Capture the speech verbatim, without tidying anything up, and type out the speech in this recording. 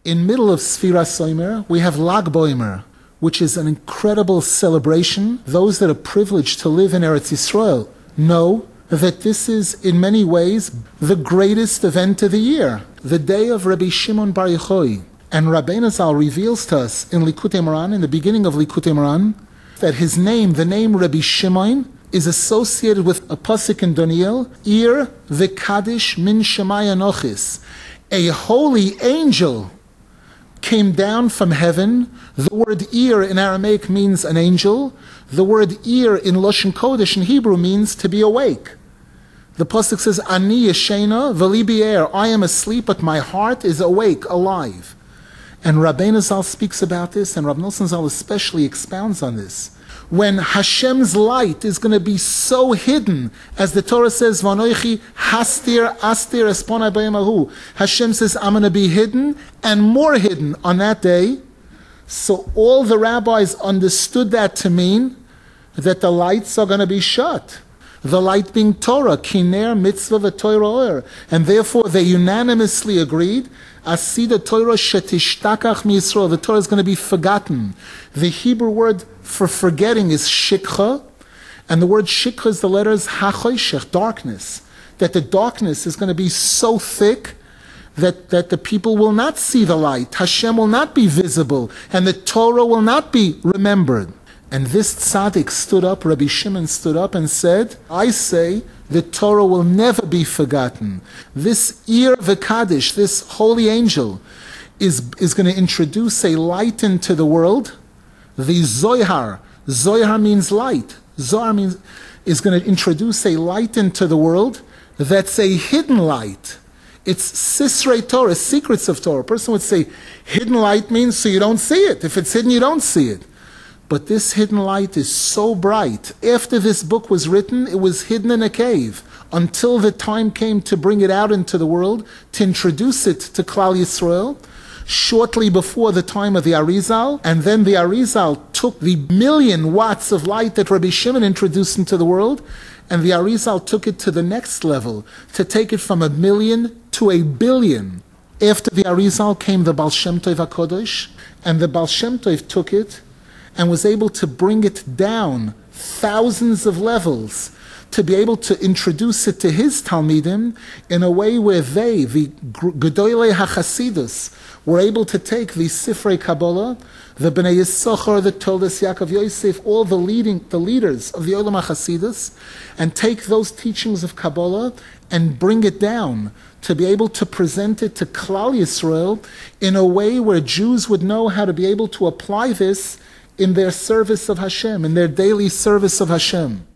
In middle of Sfiras Omer, we have Lag Boimer, which is an incredible celebration. Those that are privileged to live in Eretz Yisrael know that this is, in many ways, the greatest event of the year, the day of Rabbi Shimon Bar Yochai. And Rabbeinu Zal reveals to us in Likutei Moharan, in the beginning of Likutei Moharan, that his name, the name Rabbi Shimon, is associated with a pasuk in Daniel, Ir v'kadish min Shemai Anochis. A holy angel came down from heaven. The word Ir in Aramaic means an angel. The word Ir in Lashon Kodesh in Hebrew means to be awake. The pasuk says, Ani yeshena v'li bi'er. I am asleep, but my heart is awake, alive. And Rabbeinu Zal speaks about this, and Rav Nosson Zal especially expounds on this. When Hashem's light is going to be so hidden, as the Torah says, Vanoichi hastir astir esponai b'yemahu. Hashem says, I'm going to be hidden and more hidden on that day. So all the rabbis understood that to mean that the lights are going to be shut. The light being Torah, kiner mitzvah v'toira or. And therefore they unanimously agreed, Asida Torah shetistakach miYisrael. The Torah is going to be forgotten. The Hebrew word for forgetting is shikha, and the word shikha is the letters hachoshech, darkness. That the darkness is going to be so thick that, that the people will not see the light. Hashem will not be visible, and the Torah will not be remembered. And this tzaddik stood up, Rabbi Shimon stood up and said, I say the Torah will never be forgotten. This Ir v'kadish, this holy angel, is, is going to introduce a light into the world. The Zohar, Zohar means light. Zohar means, is going to introduce a light into the world that's a hidden light. It's Sisrei Torah, secrets of Torah. A person would say, hidden light means so you don't see it. If it's hidden, you don't see it. But this hidden light is so bright. After this book was written, it was hidden in a cave until the time came to bring it out into the world, to introduce it to Klal Yisrael, shortly before the time of the Arizal. And then the Arizal took the million watts of light that Rabbi Shimon introduced into the world, and the Arizal took it to the next level, to take it from a million to a billion. After the Arizal came the Baal Shem Tov HaKodesh, and the Baal Shem Tov took it and was able to bring it down thousands of levels, to be able to introduce it to his Talmidim in a way where they, the Gedolei HaChasidus, were able to take the Sifrei Kabbalah, the Bnei Yisachar, the Toldos Yaakov Yosef, all the leading, the leaders of the Olam HaChasidus, and take those teachings of Kabbalah and bring it down, to be able to present it to Klal Yisrael in a way where Jews would know how to be able to apply this in their service of Hashem, in their daily service of Hashem.